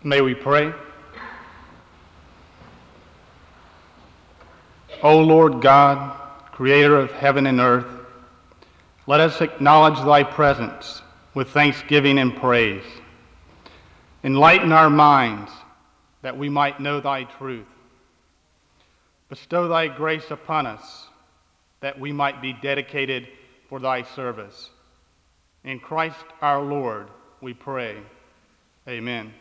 May we pray. O Lord God, creator of heaven and earth, let us acknowledge thy presence with thanksgiving and praise. Enlighten our minds that we might know thy truth. Bestow thy grace upon us that we might be dedicated for thy service. In Christ our Lord we pray. Amen.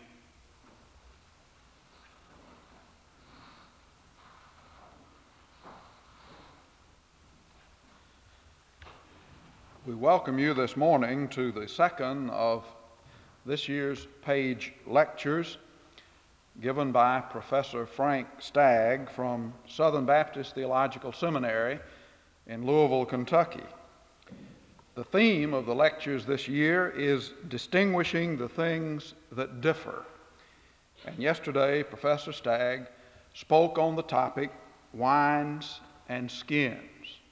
We welcome you this morning to the second of this year's Page Lectures given by Professor Frank Stagg from Southern Baptist Theological Seminary in Louisville, Kentucky. The theme of the lectures this year is distinguishing the things that differ. And yesterday, Professor Stagg spoke on the topic, wines and skins.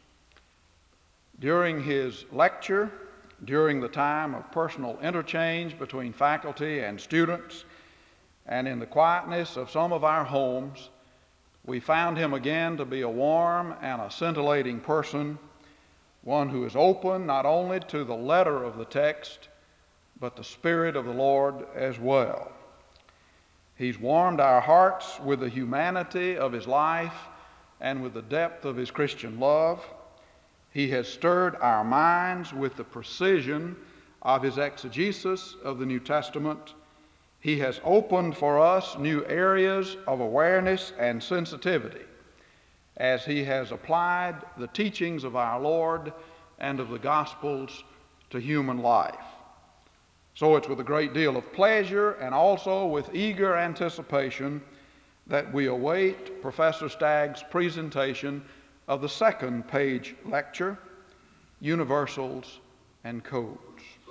During his lecture, during the time of personal interchange between faculty and students, and in the quietness of some of our homes, we found him again to be a warm and a scintillating person, one who is open not only to the letter of the text, but the Spirit of the Lord as well. He's warmed our hearts with the humanity of his life and with the depth of his Christian love. He has stirred our minds with the precision of his exegesis of the New Testament. He has opened for us new areas of awareness and sensitivity as he has applied the teachings of our Lord and of the Gospels to human life. So it's with a great deal of pleasure and also with eager anticipation that we await Professor Stagg's presentation of the second Page lecture, Universals and Codes.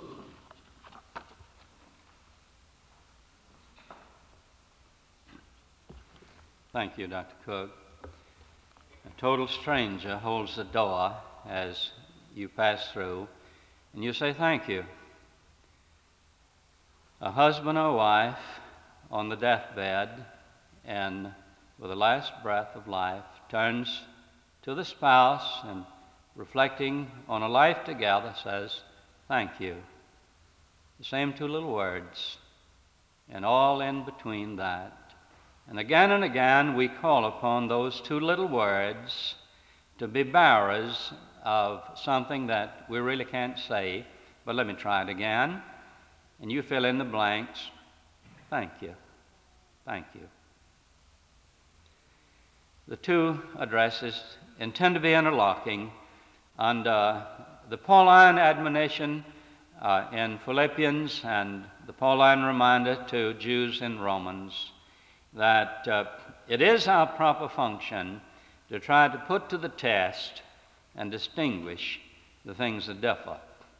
Thank you, Dr. Cook. A total stranger holds the door as you pass through, and you say thank you. A husband or wife on the deathbed and with the last breath of life turns to the spouse and reflecting on a life together says, thank you. The same two little words, and all in between that. And again we call upon those two little words to be bearers of something that we really can't say, but let me try it again. And you fill in the blanks. Thank you. Thank you. The two addresses intend to be interlocking under the Pauline admonition in Philippians and the Pauline reminder to Jews in Romans that it is our proper function to try to put to the test and distinguish the things that differ.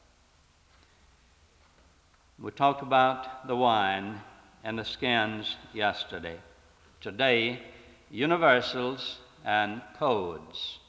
We talked about the wine and the skins yesterday. Today, universals and codes.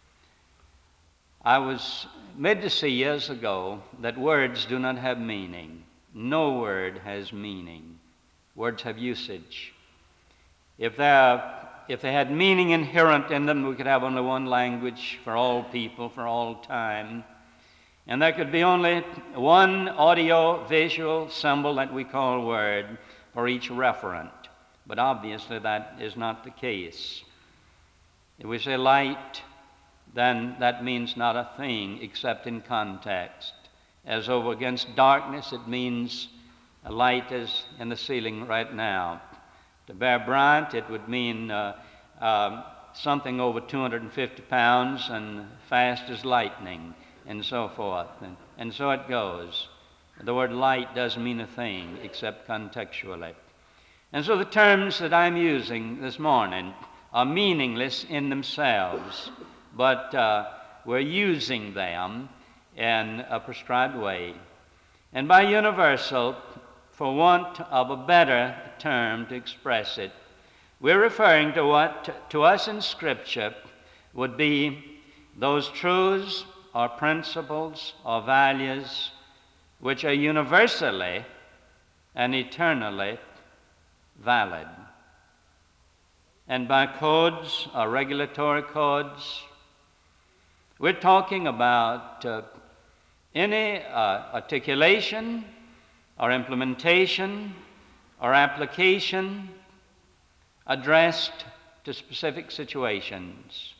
I was made to see years ago that words do not have meaning. No word has meaning. Words have usage. If they had meaning inherent in them, we could have only one language for all people, for all time. And there could be only one audio-visual symbol that we call word for each referent. But obviously that is not the case. If we say light, then that means not a thing except in context. As over against darkness, it means a light is in the ceiling right now. To bear Bryant, it would mean something over 250 pounds and fast as lightning, and so forth. And so it goes. The word light doesn't mean a thing except contextually. And so the terms that I'm using this morning are meaningless in themselves, but we're using them in a prescribed way. And by universal, for want of a better term to express it, we're referring to what to us in Scripture would be those truths or principles or values which are universally and eternally valid. And by codes or regulatory codes, we're talking about any articulation or implementation or application addressed to specific situations.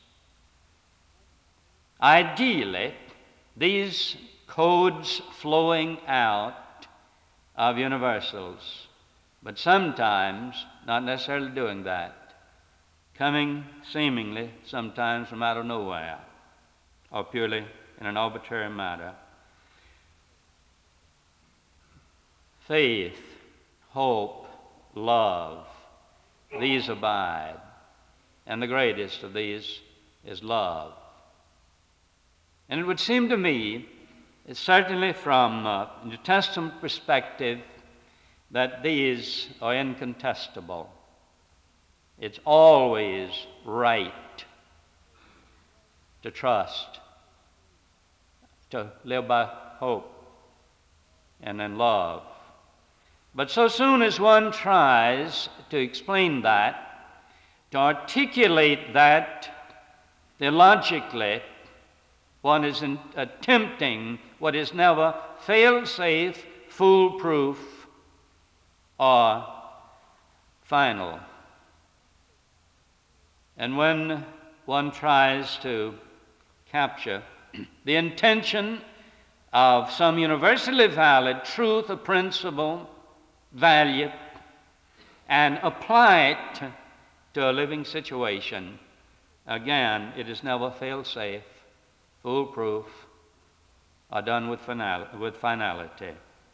Ideally, these codes flowing out of universals, but sometimes not necessarily doing that, coming seemingly sometimes from out of nowhere or purely in an arbitrary matter. Faith, hope, love, these abide, and the greatest of these is love. And it would seem to me, certainly from a New Testament perspective, that these are incontestable. It's always right to trust, to live by hope and in love. But so soon as one tries to explain that, to articulate that theologically, one is attempting what is never fail-safe, foolproof, or final. And when one tries to capture the intention of some universally valid truth or principle, value, and apply it to a living situation, again, it is never fail-safe, foolproof, or done with finality.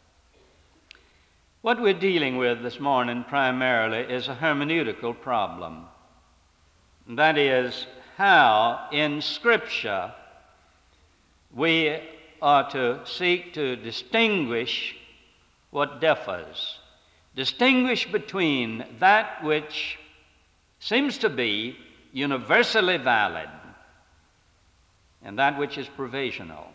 What we're dealing with this morning primarily is a hermeneutical problem. That is, how in Scripture we are to seek to distinguish what differs. Distinguish between that which seems to be universally valid and that which is provisional,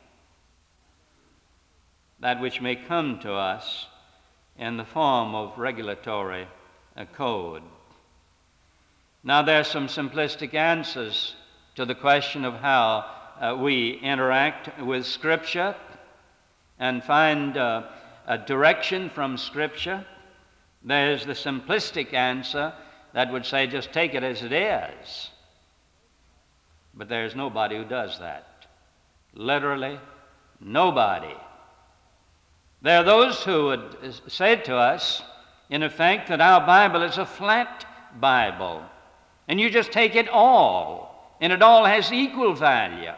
that which may come to us in the form of regulatory code. Now, there are some simplistic answers to the question of how we interact with Scripture and find a direction from Scripture. There's the simplistic answer that would say, just take it as it is. But there's nobody who does that. Literally, nobody. There are those who would say to us, in effect, that our Bible is a flat Bible, and you just take it all, and it all has equal value.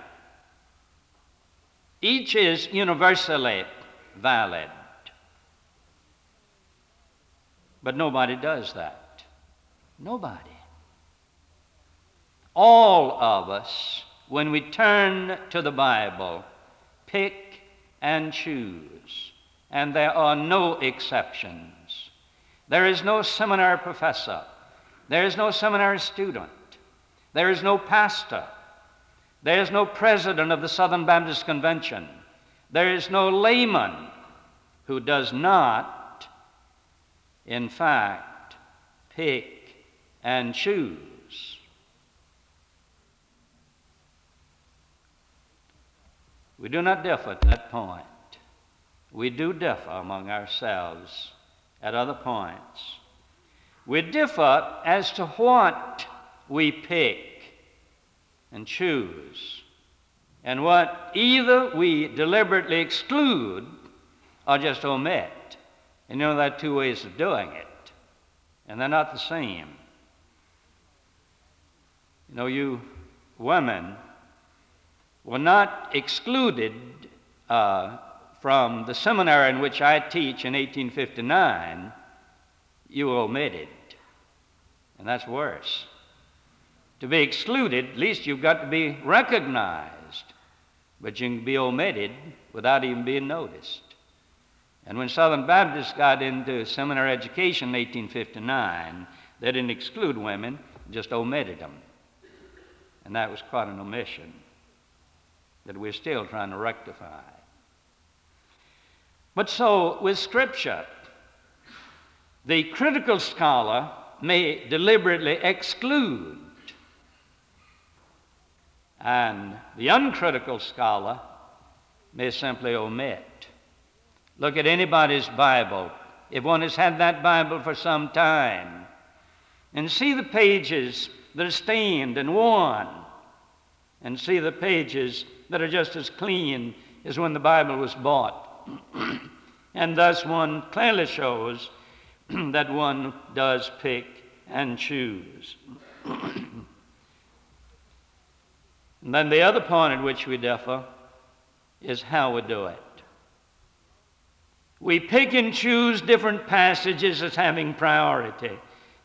Each is universally valid. But nobody does that. Nobody. All of us, when we turn to the Bible, pick and choose, and there are no exceptions. There is no seminary professor. There is no seminary student. There is no pastor. There is no president of the Southern Baptist Convention. There is no layman who does not, in fact, pick and choose. We do not differ at that point. We do differ among ourselves at other points. We differ as to what we pick and choose, and what either we deliberately exclude or just omit. And you know, there are two ways of doing it, and they're not the same. You know, you women were not excluded from the seminary in which I teach in 1859. You were omitted, and that's worse. To be excluded, at least you've got to be recognized, but you can be omitted without even being noticed. And when Southern Baptists got into seminary education in 1859, they didn't exclude women, just omitted them. And that was quite an omission that we're still trying to rectify. But so with Scripture, The critical scholar may deliberately exclude, and the uncritical scholar may simply omit. Look at anybody's Bible, if one has had that Bible for some time, and see the pages that are stained and worn, and see the pages that are just as clean as when the Bible was bought. And thus one clearly shows that one does pick and choose. And then the other point at which we differ is how we do it. We pick and choose different passages as having priority.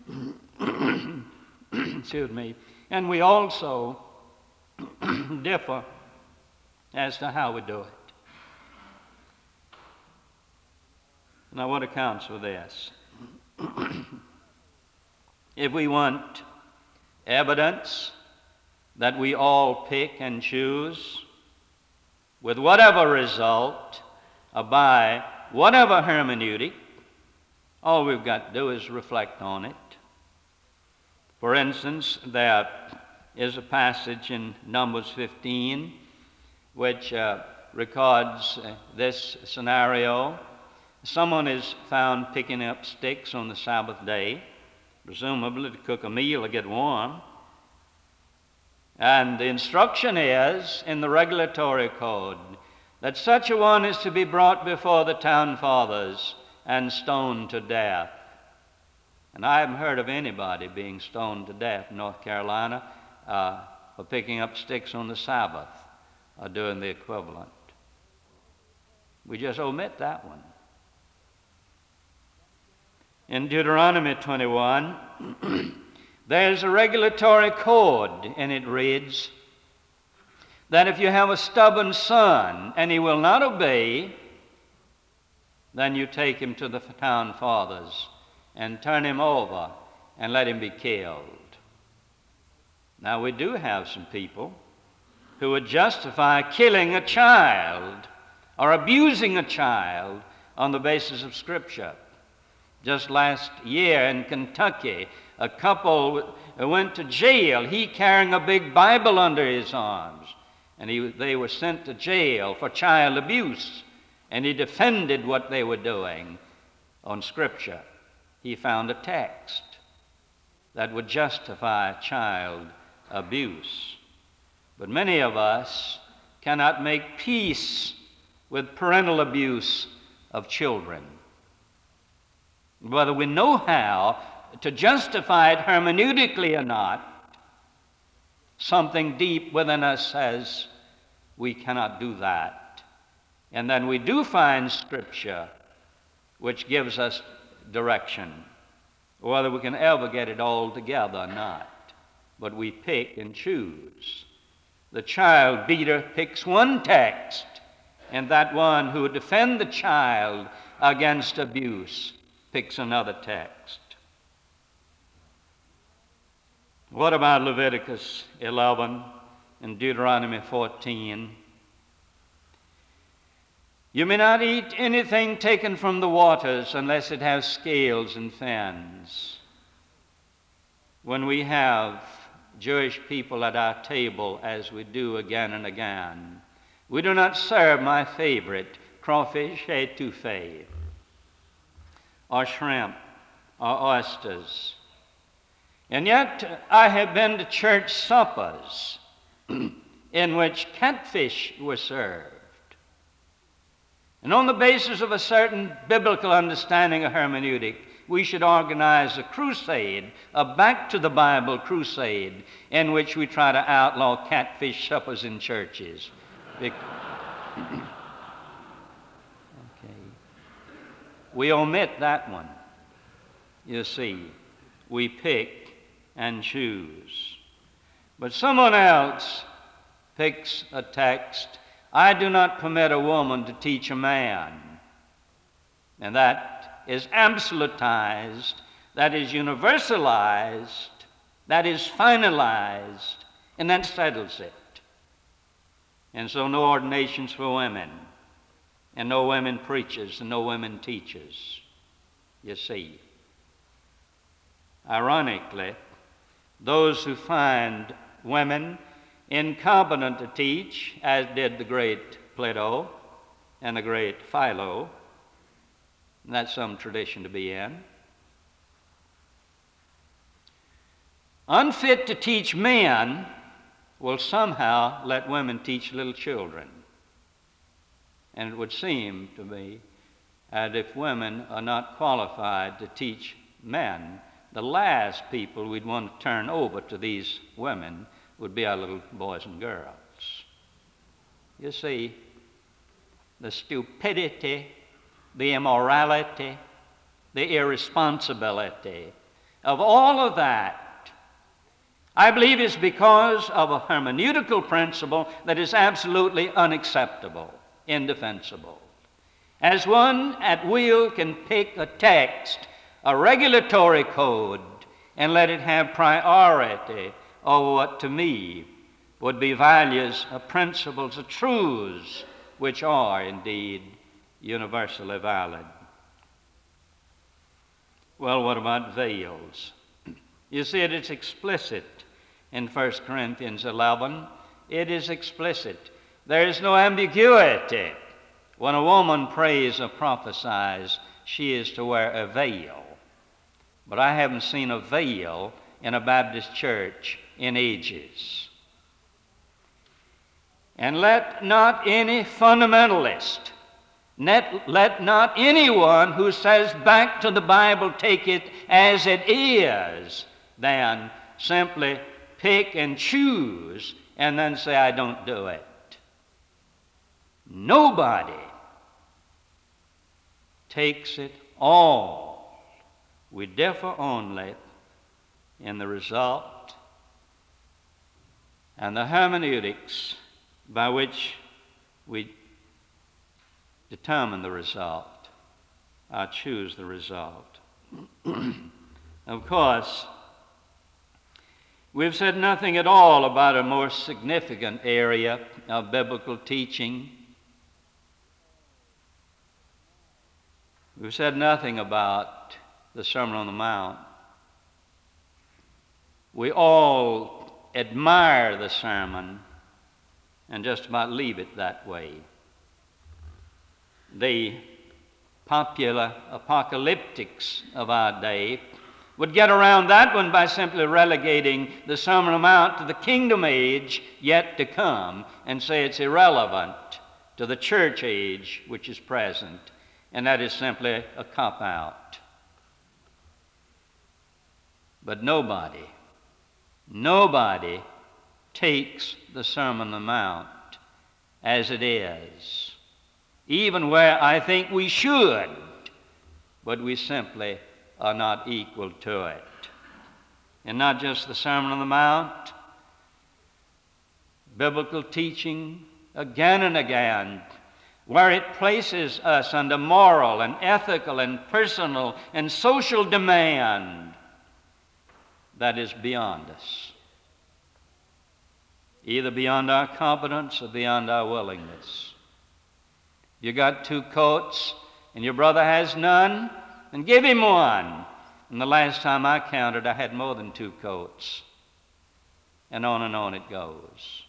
Excuse me. And we also differ as to how we do it. Now, what accounts for this? If we want evidence that we all pick and choose, with whatever result, by whatever hermeneutic, all we've got to do is reflect on it. For instance, there is a passage in Numbers 15 which records this scenario. Someone is found picking up sticks on the Sabbath day, presumably to cook a meal or get warm. And the instruction is, in the regulatory code, that such a one is to be brought before the town fathers and stoned to death. And I haven't heard of anybody being stoned to death in North Carolina for picking up sticks on the Sabbath or doing the equivalent. We just omit that one. In Deuteronomy 21, there's a regulatory code, and it reads that if you have a stubborn son and he will not obey, then you take him to the town fathers and turn him over and let him be killed. Now, we do have some people who would justify killing a child or abusing a child on the basis of Scripture. Just last year in Kentucky, a couple went to jail, he carrying a big Bible under his arms, and they were sent to jail for child abuse, and he defended what they were doing on Scripture. He found a text that would justify child abuse. But many of us cannot make peace with parental abuse of children. Whether we know how to justify it hermeneutically or not, something deep within us says we cannot do that. And then we do find Scripture which gives us direction, whether we can ever get it all together or not. But we pick and choose. The child beater picks one text, and that one who would defend the child against abuse picks another text. What about Leviticus 11 and Deuteronomy 14? You may not eat anything taken from the waters unless it has scales and fins. When we have Jewish people at our table, as we do again and again, we do not serve my favorite, crawfish etouffee, or shrimp, or oysters. And yet I have been to church suppers in which catfish were served. And on the basis of a certain biblical understanding of hermeneutic, we should organize a crusade, a back to the Bible crusade, in which we try to outlaw catfish suppers in churches. Okay. We omit that one. You see, we pick and choose. But someone else picks a text. I do not permit a woman to teach a man. And that is absolutized, that is universalized, that is finalized, and that settles it. And so no ordinations for women, and no women preachers, and no women teachers. You see, ironically, those who find women incompetent to teach, as did the great Plato and the great Philo. That's some tradition to be in. Unfit to teach men will somehow let women teach little children. And it would seem to me that if women are not qualified to teach men, the last people we'd want to turn over to these women would be our little boys and girls. You see, the stupidity, the immorality, the irresponsibility of all of that, I believe, is because of a hermeneutical principle that is absolutely unacceptable, indefensible. As one at will can pick a text, a regulatory code, and let it have priority over what to me would be values, principles, truths, which are indeed universally valid. Well, what about veils? You see, it is explicit in 1 Corinthians 11. It is explicit. There is no ambiguity. When a woman prays or prophesies, she is to wear a veil. But I haven't seen a veil in a Baptist church in ages. And let not any fundamentalist, let not anyone who says back to the Bible take it as it is, then simply pick and choose and then say, I don't do it. Nobody takes it all. We differ only in the result and the hermeneutics by which we determine the result, or choose the result. Of course, we've said nothing at all about a more significant area of biblical teaching. We've said nothing about the Sermon on the Mount. We all admire the sermon and just about leave it that way. The popular apocalyptics of our day would get around that one by simply relegating the Sermon on the Mount to the kingdom age yet to come and say it's irrelevant to the church age which is present, and that is simply a cop-out. But nobody takes the Sermon on the Mount as it is, even where I think we should, but we simply are not equal to it. And not just the Sermon on the Mount, biblical teaching again and again, where it places us under moral and ethical and personal and social demand that is beyond us, either beyond our competence or beyond our willingness. You got 2 coats and your brother has none, and give him one. And the last time I counted, I had more than 2 coats. And on it goes.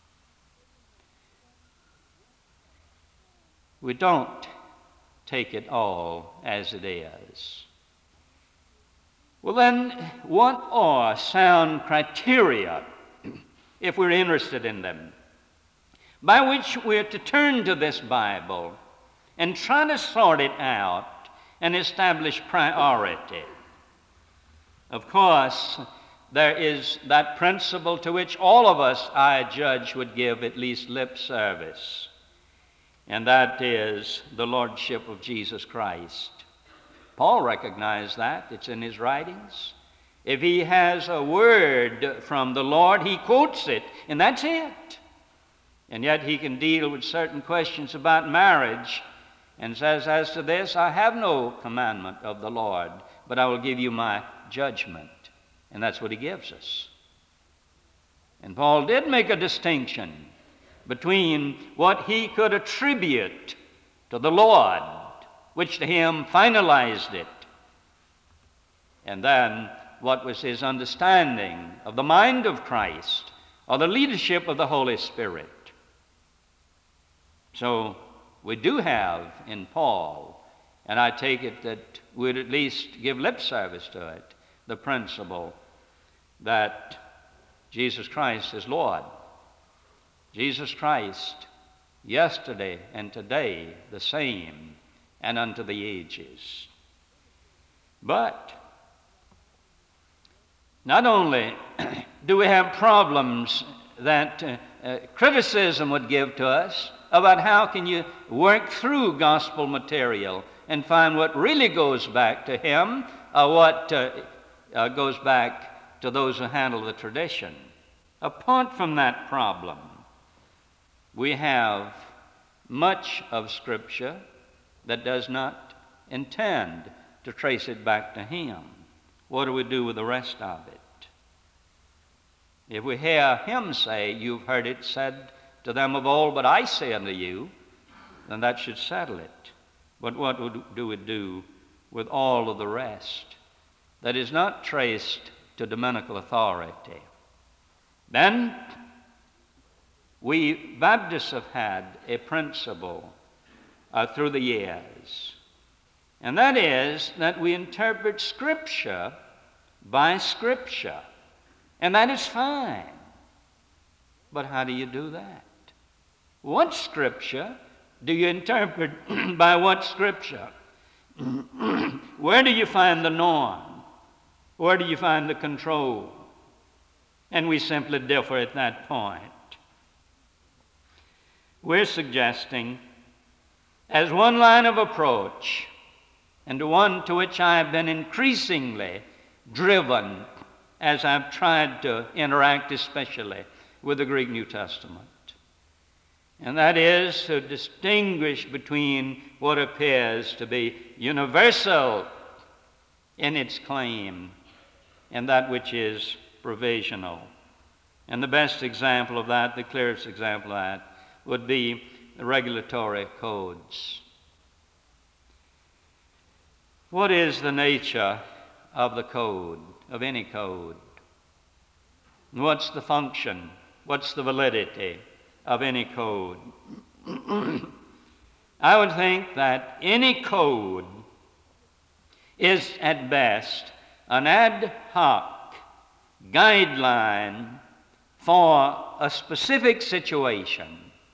We don't take it all as it is. Well then, what are sound criteria, if we're interested in them, by which we're to turn to this Bible and try to sort it out and establish priority? Of course, there is that principle to which all of us, I judge, would give at least lip service, and that is the Lordship of Jesus Christ. Paul recognized that. It's in his writings. If he has a word from the Lord, he quotes it, and that's it. And yet he can deal with certain questions about marriage and says, as to this, I have no commandment of the Lord, but I will give you my judgment. And that's what he gives us. And Paul did make a distinction between what he could attribute to the Lord, which to him finalized it, and then what was his understanding of the mind of Christ or the leadership of the Holy Spirit. So we do have in Paul, and I take it that we'd at least give lip service to it, the principle that Jesus Christ is Lord. Jesus Christ, yesterday and today the same, and unto the ages. But not only do we have problems that criticism would give to us about how can you work through gospel material and find what really goes back to him or what goes back to those who handle the tradition. Apart from that problem, we have much of Scripture that does not intend to trace it back to him. What do we do with the rest of it? If we hear him say, "You've heard it said to them of old, but I say unto you," then that should settle it. But what do we do with all of the rest that is not traced to dominical authority? Then we Baptists have had a principle through the years, and that is that we interpret Scripture by Scripture, and that is fine. But how do you do that? What Scripture do you interpret by what Scripture? Where do you find the norm? Where do you find the control? And we simply differ at that point. We're suggesting, as one line of approach, and one to which I have been increasingly driven as I've tried to interact especially with the Greek New Testament, and that is to distinguish between what appears to be universal in its claim and that which is provisional. And the best example of that, the clearest example of that, would be the regulatory codes. What is the nature of the code, of any code? What's the function? What's the validity of any code? I would think that any code is at best an ad hoc guideline for a specific situation.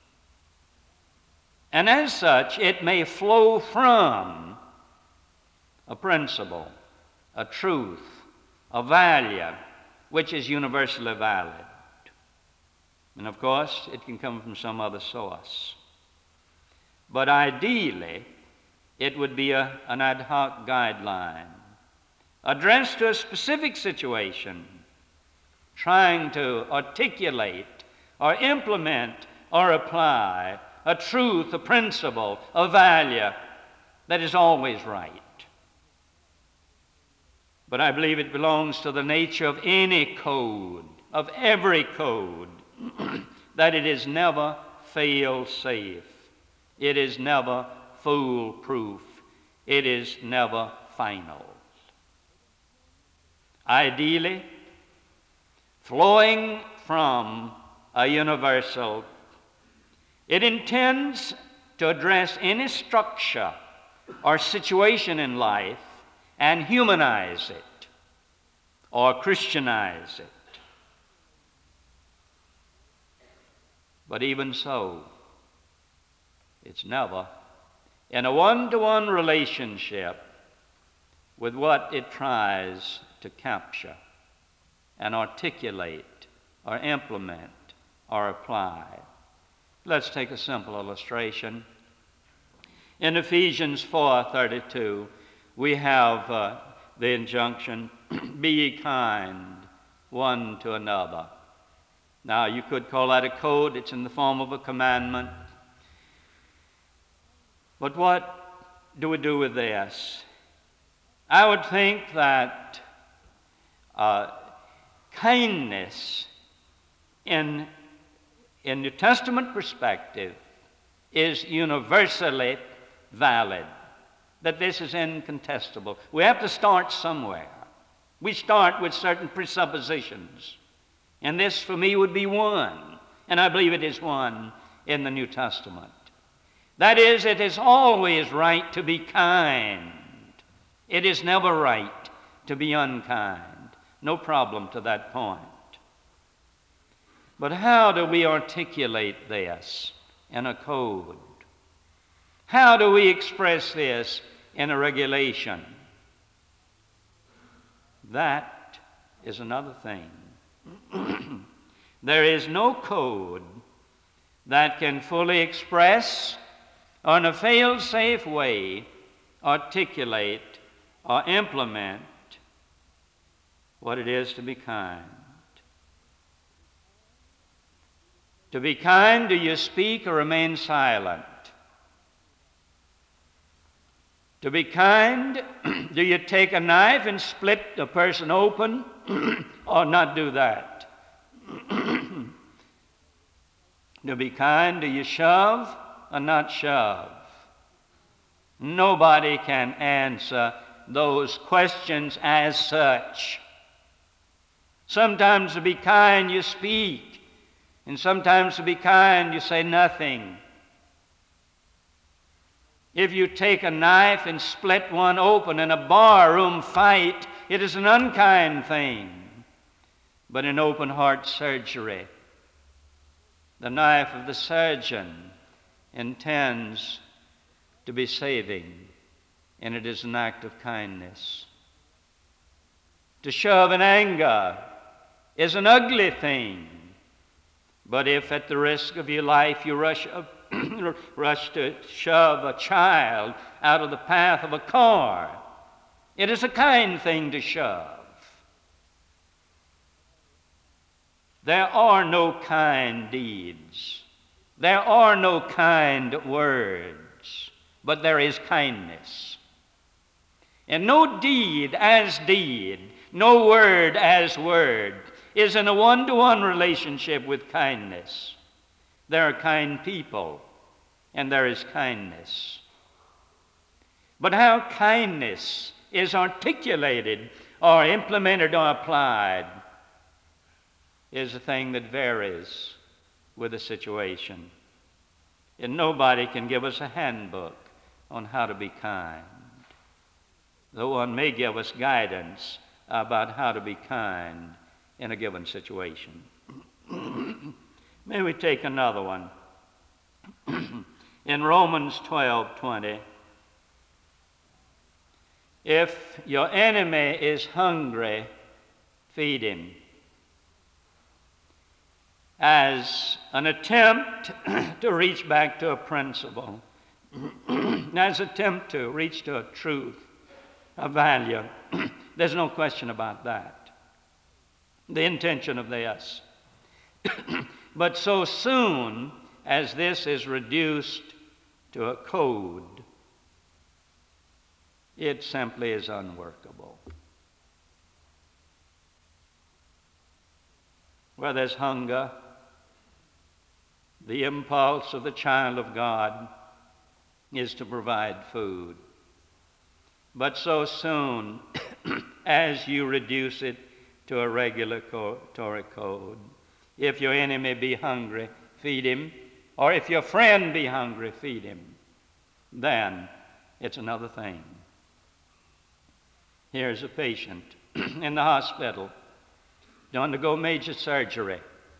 And as such, it may flow from a principle, a truth, a value, which is universally valid. And of course, it can come from some other source. But ideally, it would be an ad hoc guideline addressed to a specific situation, trying to articulate or implement or apply a truth, a principle, a value that is always right. But I believe it belongs to the nature of any code, of every code, that it is never fail-safe. It is never foolproof. It is never final. Ideally, flowing from a universal, it intends to address any structure or situation in life and humanize it or Christianize it. But even so, it's never in a one-to-one relationship with what it tries to capture and articulate or implement or apply. Let's take a simple illustration. In Ephesians 4:32, we have the injunction, "Be ye kind one to another." Now, you could call that a code. It's in the form of a commandment. But what do we do with this? I would think that kindness in New Testament perspective is universally valid, that this is incontestable. We have to start somewhere. We start with certain presuppositions. And this for me would be one, and I believe it is one in the New Testament. That is, it is always right to be kind. It is never right to be unkind. No problem to that point. But how do we articulate this in a code? How do we express this in a regulation? That is another thing. There is no code that can fully express or in a fail-safe way articulate or implement what it is to be kind. To be kind, do you speak or remain silent? To be kind, do you take a knife and split a person open or not do that? To be kind, do you shove or not shove? Nobody can answer those questions as such. Sometimes to be kind, you speak, and sometimes to be kind, you say nothing. If you take a knife and split one open in a barroom fight, it is an unkind thing. But in open heart surgery, the knife of the surgeon intends to be saving, and it is an act of kindness. To shove in anger is an ugly thing, but if at the risk of your life you rush to shove a child out of the path of a car, it is a kind thing to shove. There are no kind deeds. There are no kind words, but there is kindness. And no deed as deed, no word as word, is in a one-to-one relationship with kindness. There are kind people, and there is kindness. But how kindness is articulated or implemented or applied is a thing that varies with the situation. And nobody can give us a handbook on how to be kind. Though one may give us guidance about how to be kind in a given situation. May we take another one. In Romans 12:20, if your enemy is hungry, feed him. As an attempt to reach back to a principle, as an attempt to reach to a truth, a value. There's no question about that. The intention of this. But so soon as this is reduced to a code, it simply is unworkable. Where there's hunger, the impulse of the child of God is to provide food. But so soon as you reduce it to a regulatory code, if your enemy be hungry, feed him, or if your friend be hungry, feed him, then it's another thing. Here's a patient in the hospital to undergo major surgery,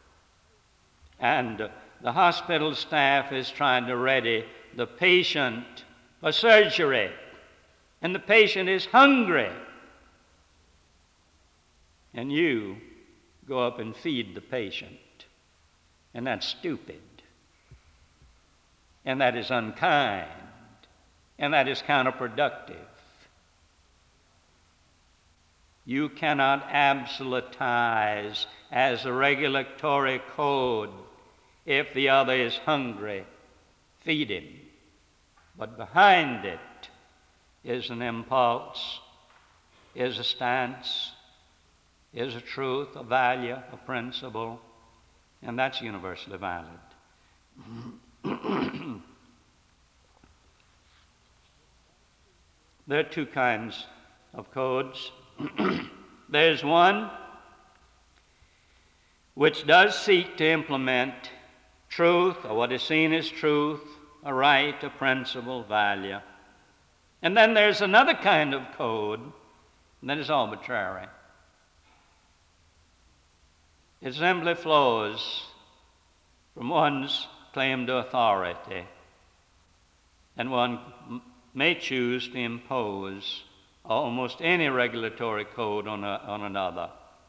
and the hospital staff is trying to ready the patient for surgery, and the patient is hungry. And you go up and feed the patient. And that's stupid. And that is unkind. And that is counterproductive. You cannot absolutize as a regulatory code, if the other is hungry, feed him. But behind it is an impulse, is a stance, is a truth, a value, a principle, and that's universally valid. There are two kinds of codes. There's one which does seek to implement truth, or what is seen as truth, a right, a principle, value. And then there's another kind of code that is arbitrary. It simply flows from one's claim to authority, and one may choose to impose almost any regulatory code on another.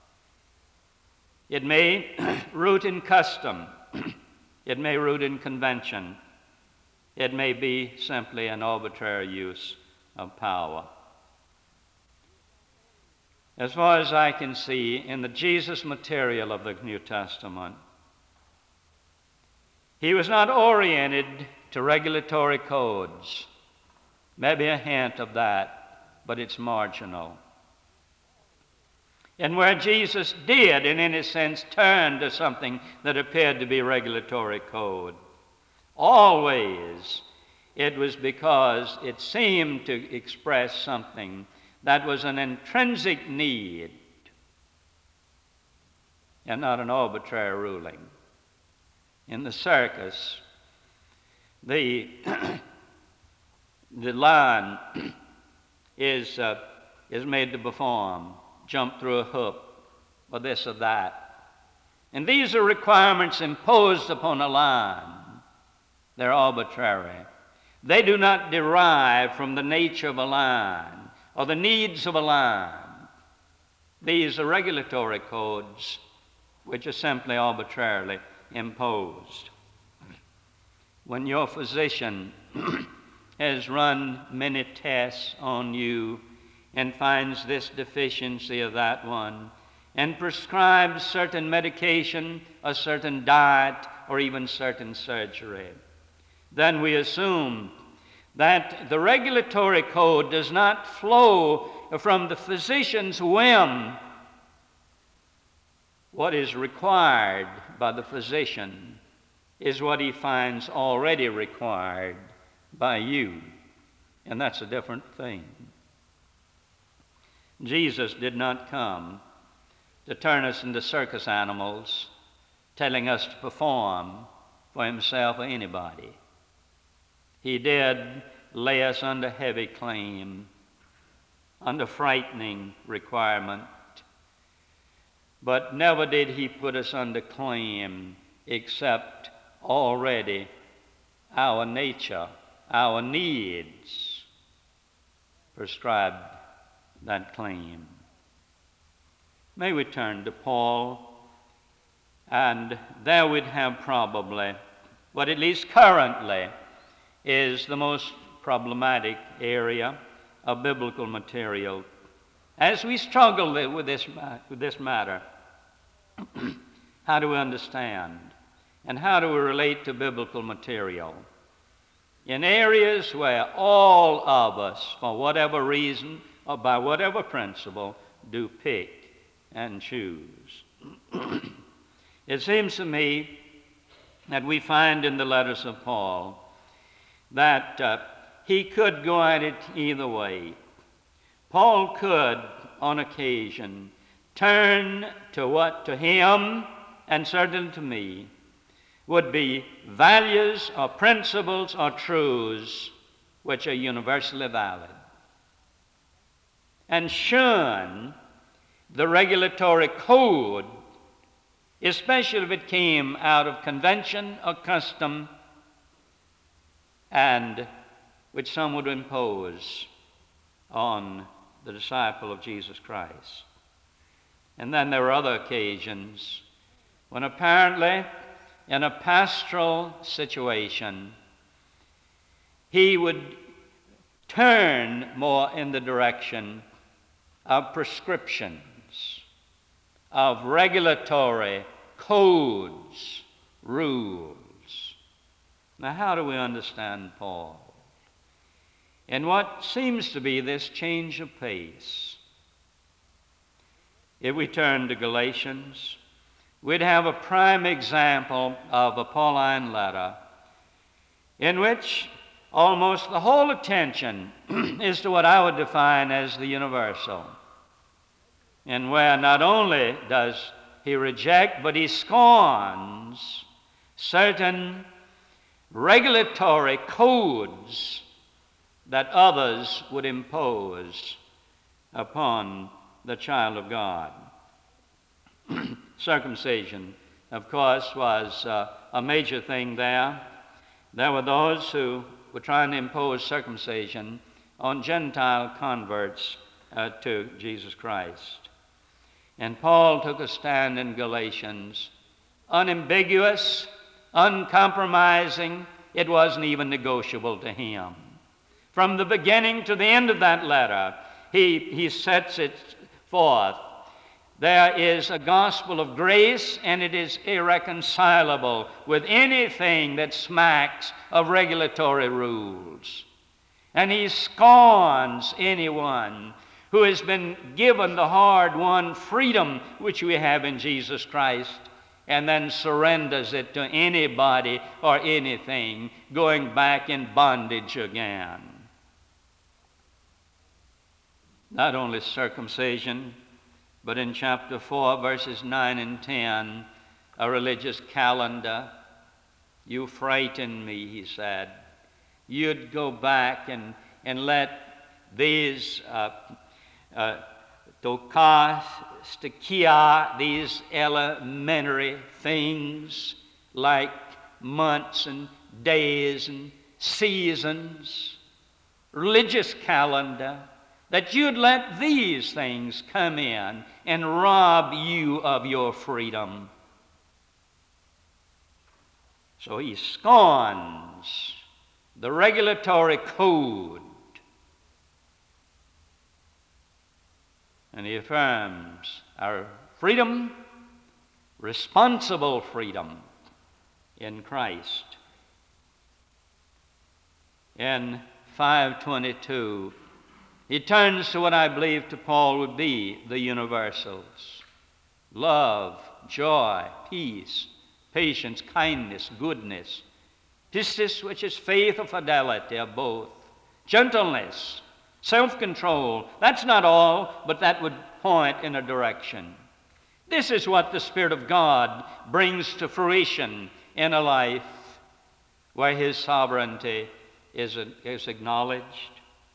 It may root in custom. It may root in convention. It may be simply an arbitrary use of power. As far as I can see, in the Jesus material of the New Testament, he was not oriented to regulatory codes. Maybe a hint of that, but it's marginal. And where Jesus did, in any sense, turn to something that appeared to be regulatory code, always it was because it seemed to express something that was an intrinsic need and not an arbitrary ruling. In the circus, the lion is made to perform, jump through a hoop, or this or that. And these are requirements imposed upon a lion. They're arbitrary. They do not derive from the nature of a lion or the needs of a lion. These are regulatory codes which are simply arbitrarily imposed. When your physician has run many tests on you and finds this deficiency or that one, and prescribes certain medication, a certain diet, or even certain surgery, then we assume that the regulatory code does not flow from the physician's whim. What is required by the physician is what he finds already required by you, and that's a different thing. Jesus did not come to turn us into circus animals, telling us to perform for himself or anybody. He did lay us under heavy claim, under frightening requirement, but never did he put us under claim except already our nature, our needs prescribed that claim. May we turn to Paul, and there we'd have probably, what at least currently is the most problematic area of biblical material. As we struggle with this matter, how do we understand and how do we relate to biblical material? In areas where all of us, for whatever reason or by whatever principle, do pick and choose. It seems to me that we find in the letters of Paul that he could go at it either way. Paul could, on occasion, turn to what to him, and certainly to me, would be values or principles or truths which are universally valid, and shun the regulatory code, especially if it came out of convention or custom, and which some would impose on the disciple of Jesus Christ. And then there were other occasions when apparently in a pastoral situation he would turn more in the direction of prescriptions, of regulatory codes, rules. Now, how do we understand Paul? In what seems to be this change of pace. If we turn to Galatians, we'd have a prime example of a Pauline letter in which almost the whole attention is to what I would define as the universal. and where not only does he reject, but he scorns certain regulatory codes that others would impose upon the child of God. Circumcision, of course, was a major thing there. There were those who were trying to impose circumcision on Gentile converts to Jesus Christ. And Paul took a stand in Galatians, unambiguous, uncompromising. It wasn't even negotiable to him. From the beginning to the end of that letter, he sets it forth. There is a gospel of grace, and it is irreconcilable with anything that smacks of regulatory rules. And he scorns anyone who has been given the hard-won freedom which we have in Jesus Christ, and then surrenders it to anybody or anything, going back in bondage again. Not only circumcision, but in chapter 4, verses 9 and 10, a religious calendar. You frighten me, he said. You'd go back and let these tokas, stikia, these elementary things like months and days and seasons, religious calendar, that you'd let these things come in and rob you of your freedom. So he scorns the regulatory code, and he affirms our freedom, responsible freedom in Christ. In 5:22, he turns to what I believe to Paul would be the universals: love, joy, peace, patience, kindness, goodness, pistis, which is faith or fidelity, or both, gentleness, self-control. That's not all, but that would point in a direction. This is what the Spirit of God brings to fruition in a life where His sovereignty is acknowledged.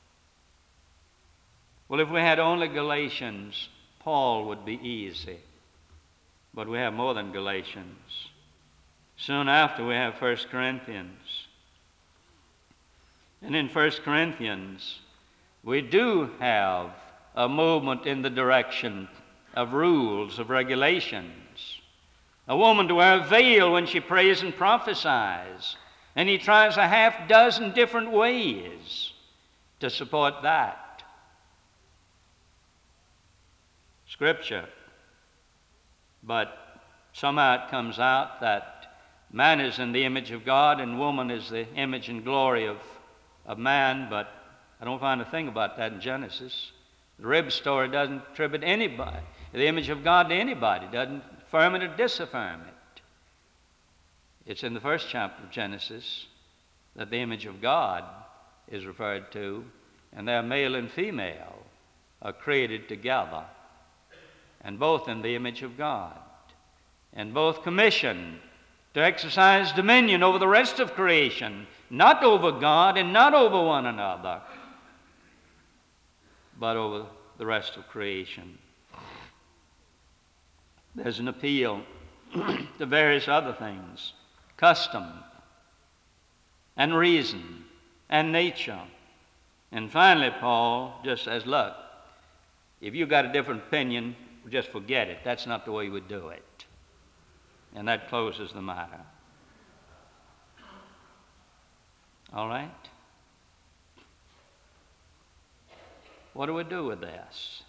Well, if we had only Galatians, Paul would be easy. But we have more than Galatians. Soon after, we have 1 Corinthians. And in 1 Corinthians, we do have a movement in the direction of rules, of regulations. A woman to wear a veil when she prays and prophesies. And he tries a half dozen different ways to support that. Scripture. But somehow it comes out that man is in the image of God and woman is the image and glory of man, but I don't find a thing about that in Genesis. The rib story doesn't attribute anybody, the image of God, to anybody, doesn't affirm it or disaffirm it. It's in the first chapter of Genesis that the image of God is referred to, and their male and female are created together, and both in the image of God, and both commissioned to exercise dominion over the rest of creation, not over God and not over one another, but over the rest of creation. There's an appeal to various other things: custom and reason and nature. And finally, Paul just says, look, if you've got a different opinion, just forget it. That's not the way we do it. And that closes the matter. All right? What do we do with this?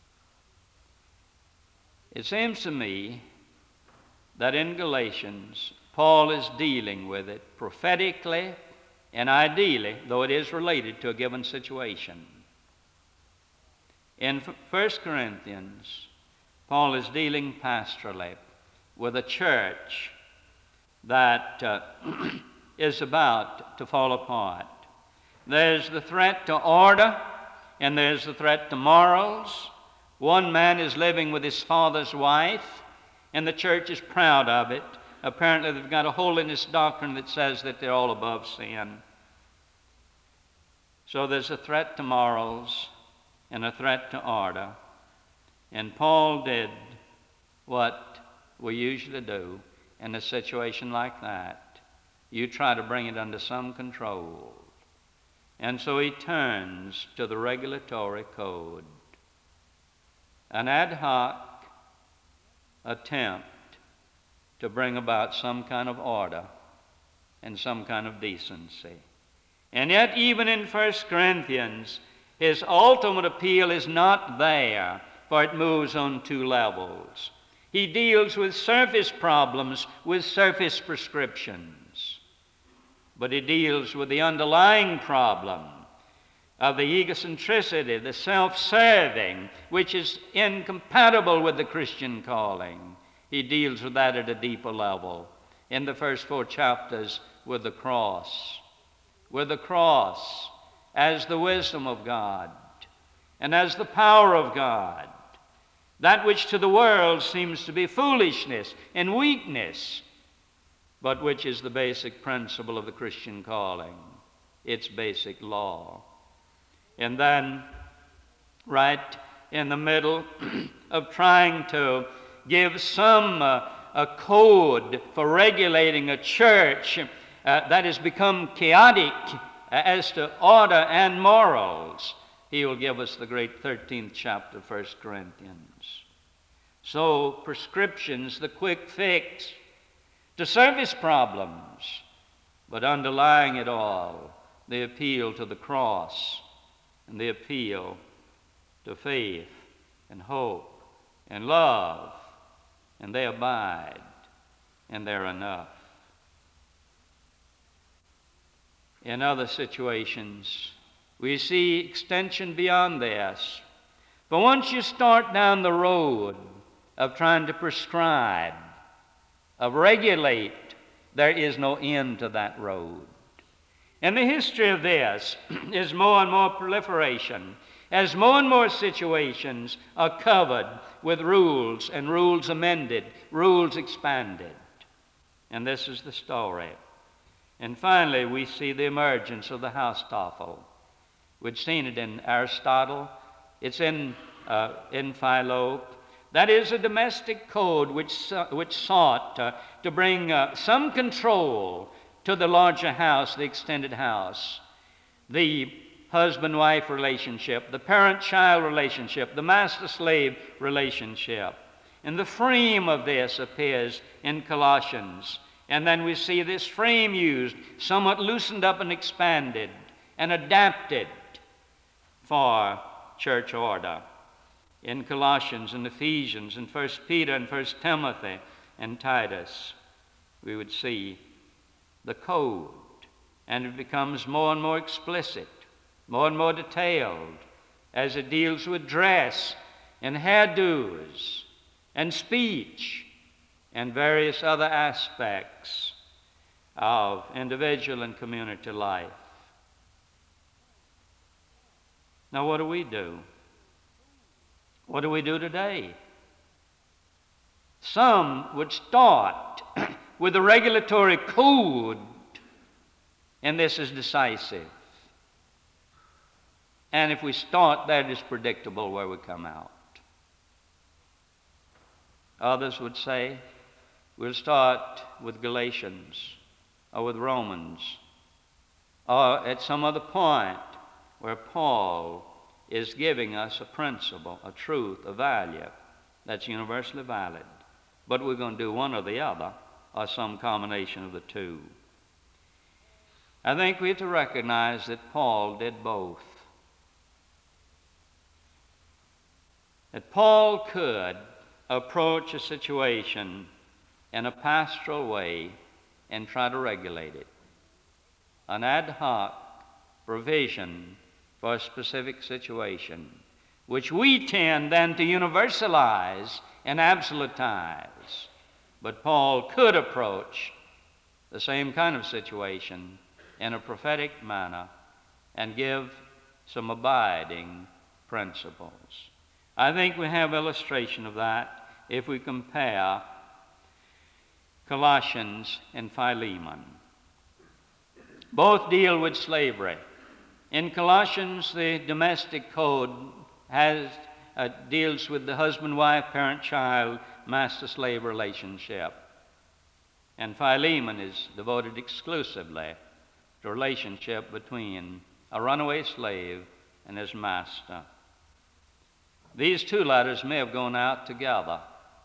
It seems to me that in Galatians, Paul is dealing with it prophetically and ideally, though it is related to a given situation. In 1 Corinthians, Paul is dealing pastorally with a church that is about to fall apart. There's the threat to order, and there's the threat to morals. One man is living with his father's wife, and the church is proud of it. Apparently, they've got a holiness doctrine that says that they're all above sin. So there's a threat to morals and a threat to order. And Paul did what we usually do in a situation like that. You try to bring it under some control. And so he turns to the regulatory code, an ad hoc attempt to bring about some kind of order and some kind of decency. And yet, even in 1 Corinthians, his ultimate appeal is not there, for it moves on two levels. He deals with surface problems with surface prescriptions, but he deals with the underlying problem of the egocentricity, the self-serving, which is incompatible with the Christian calling. He deals with that at a deeper level. In the first 4 chapters, with the cross. With the cross as the wisdom of God and as the power of God. That which to the world seems to be foolishness and weakness, but which is the basic principle of the Christian calling, its basic law. And then, right in the middle of trying to give some a code for regulating a church that has become chaotic as to order and morals, he will give us the great 13th chapter of 1 Corinthians. So prescriptions, the quick fix to service problems, but underlying it all, the appeal to the cross and the appeal to faith and hope and love, and they abide, and they're enough. In other situations, we see extension beyond this. But once you start down the road of trying to prescribe, of regulate, there is no end to that road. And the history of this is more and more proliferation, as more and more situations are covered with rules and rules amended, rules expanded. And this is the story. And finally, we see the emergence of the Haustoffel. We'd seen it in Aristotle. It's in Philo. That is a domestic code which sought to bring some control to the larger house, the extended house, the husband-wife relationship, the parent-child relationship, the master-slave relationship. And the frame of this appears in Colossians. And then we see this frame used, somewhat loosened up and expanded and adapted for church order. In Colossians and Ephesians and 1 Peter and 1 Timothy and Titus, we would see the code, and it becomes more and more explicit, more and more detailed, as it deals with dress and hairdos and speech and various other aspects of individual and community life. Now, what do we do? What do we do today? Some would start with a regulatory code, and this is decisive. And if we start there, it is predictable where we come out. Others would say, we'll start with Galatians or with Romans or at some other point where Paul is giving us a principle, a truth, a value that's universally valid. But we're going to do one or the other or some combination of the two. I think we have to recognize that Paul did both. That Paul could approach a situation in a pastoral way and try to regulate it. An ad hoc provision for a specific situation, which we tend then to universalize and absolutize. But Paul could approach the same kind of situation in a prophetic manner and give some abiding principles. I think we have illustration of that if we compare Colossians and Philemon. Both deal with slavery. In Colossians, the domestic code deals with the husband-wife, parent-child, master-slave relationship. And Philemon is devoted exclusively to a relationship between a runaway slave and his master. These two letters may have gone out together.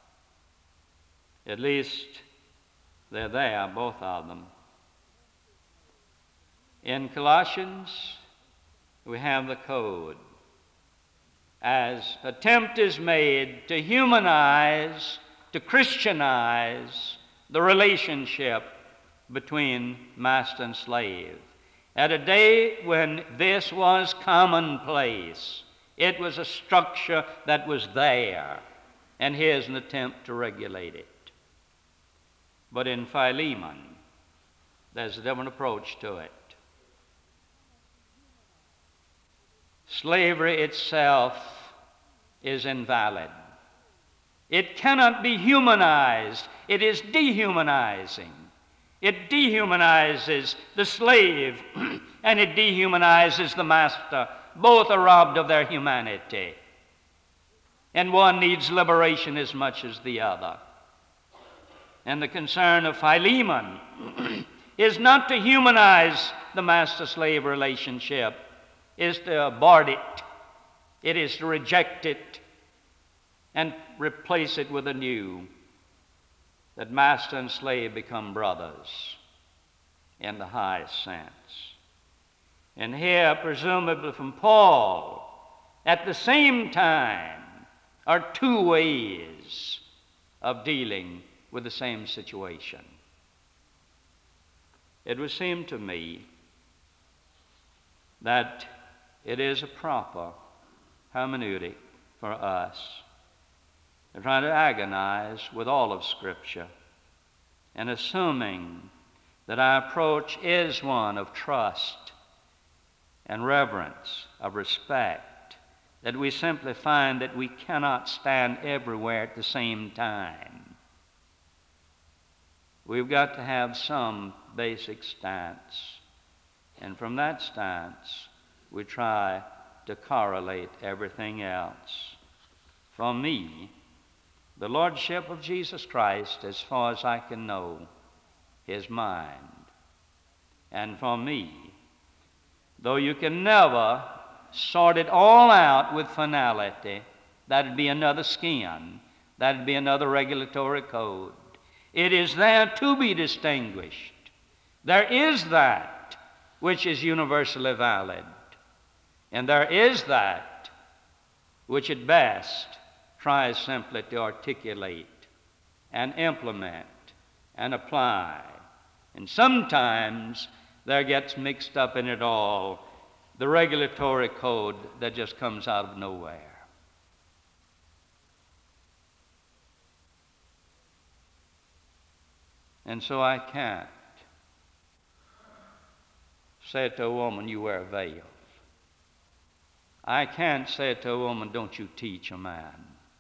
At least they're there, both of them. In Colossians, we have the code. As attempt is made to humanize, to Christianize the relationship between master and slave. At a day when this was commonplace, it was a structure that was there, and here's an attempt to regulate it. But in Philemon, there's a different approach to it. Slavery itself is invalid. It cannot be humanized. It is dehumanizing. It dehumanizes the slave and it dehumanizes the master. Both are robbed of their humanity. And one needs liberation as much as the other. And the concern of Philemon is not to humanize the master-slave relationship, is to abort it. It is to reject it and replace it with a new, that master and slave become brothers in the highest sense. And here, presumably from Paul, at the same time, are two ways of dealing with the same situation. It would seem to me that it is a proper hermeneutic for us to try to agonize with all of Scripture, and assuming that our approach is one of trust and reverence, of respect, that we simply find that we cannot stand everywhere at the same time. We've got to have some basic stance, and from that stance, we try to correlate everything else. For me, the Lordship of Jesus Christ, as far as I can know, is mine. And for me, though you can never sort it all out with finality, that'd be another skin, that'd be another regulatory code. It is there to be distinguished. There is that which is universally valid, and there is that which at best tries simply to articulate and implement and apply. And sometimes there gets mixed up in it all the regulatory code that just comes out of nowhere. And so I can't say to a woman, you wear a veil. I can't say to a woman, don't you teach a man.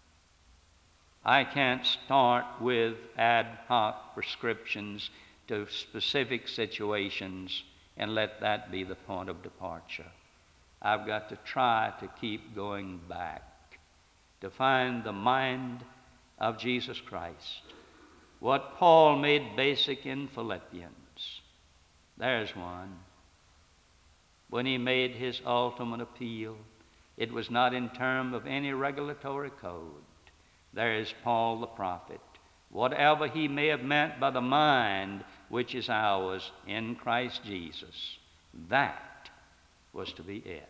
I can't start with ad hoc prescriptions to specific situations and let that be the point of departure. I've got to try to keep going back to find the mind of Jesus Christ. What Paul made basic in Philippians, there's one. When he made his ultimate appeal, it was not in terms of any regulatory code. There is Paul the prophet. Whatever he may have meant by the mind which is ours in Christ Jesus, that was to be it.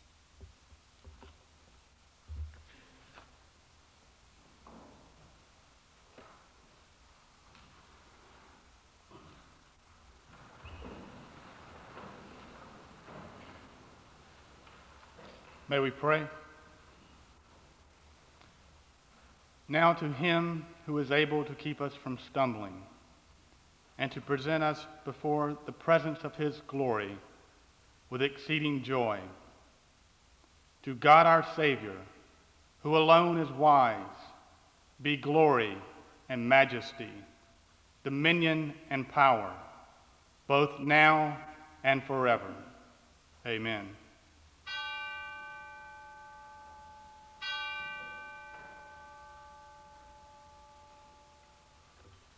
May we pray? Now to him who is able to keep us from stumbling and to present us before the presence of his glory with exceeding joy, to God our Savior, who alone is wise, be glory and majesty, dominion and power, both now and forever. Amen.